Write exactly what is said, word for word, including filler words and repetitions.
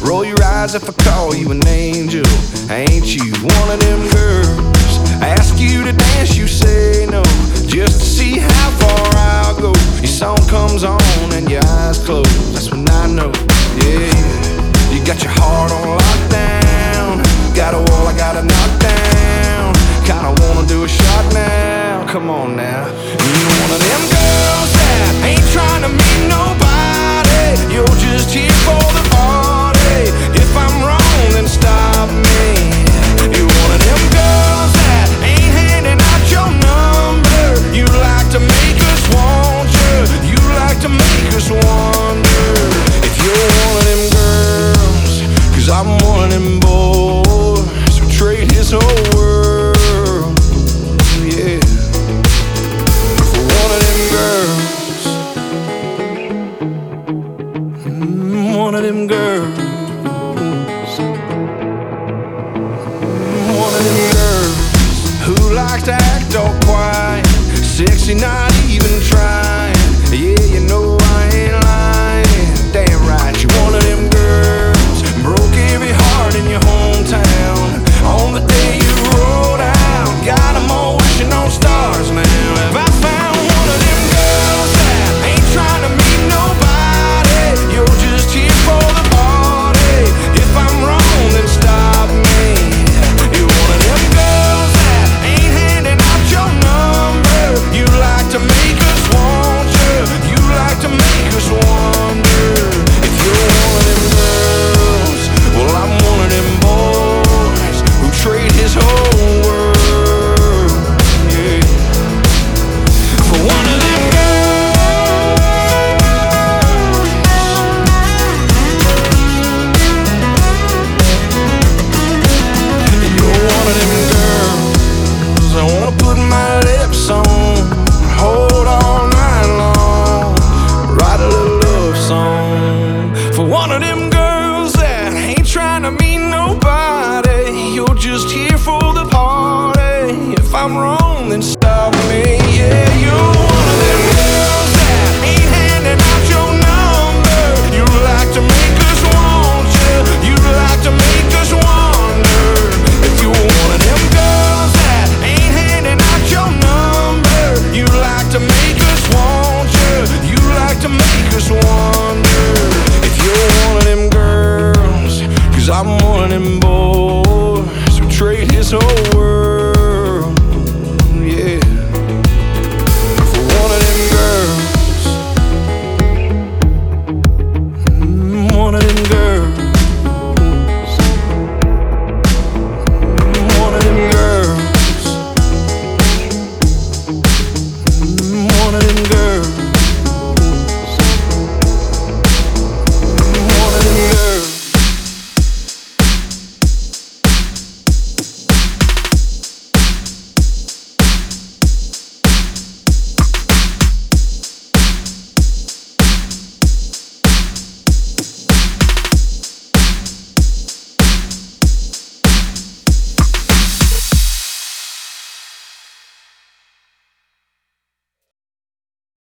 Roll your eyes if I call you an angel. Ain't you one of them girls? Ask you to dance, you say no, just to see how far I'll go. Your song comes on and your eyes close, that's when I know, yeah. You got your heart on lockdown, got a wall I gotta knock down. Kinda wanna do a shot now, come on now. You're one of them girls that ain't trying to meet nobody. You're just here for the party. If I'm wrong, then stop me. You're one of them girls that ain't handing out your number. You like to make us want you. You like to make us wonder if you're one of them girls. Cause I'm one of them boys who trade his whole world, yeah, for one of them girls. mm, One of them girls. One of them girls who like to act all quiet, sexy, not even trying. Yeah, you know I ain't lying. Damn right, you're one of them girls. Broke every heart in your hometown on the day you rolled out. Got them all wishing on stars now. Have I found one of them girls that ain't trying to meet nobody? You're just here for the party. If I'm wrong, then stop me. You're one of them girls that ain't handing out your number. You like to make us want you. You like to make us wonder if you're one of them girls. Well, I'm one of them boys who trade his whole world, yeah, for one of them girls. You're one of them girls I wanna put my lips on, hold all night long, write a little love song for one of them girls that ain't trying to meet nobody. You're just here for the party. If I'm wrong, then stop me. Yeah, you're one of them girls that ain't handing out your number. You like to make us want you. You like to make us wonder if you're one of them girls that ain't handing out your number. You like to make us want you. You like to make us wonder if you're one of them girls. Cause I'm one of them boys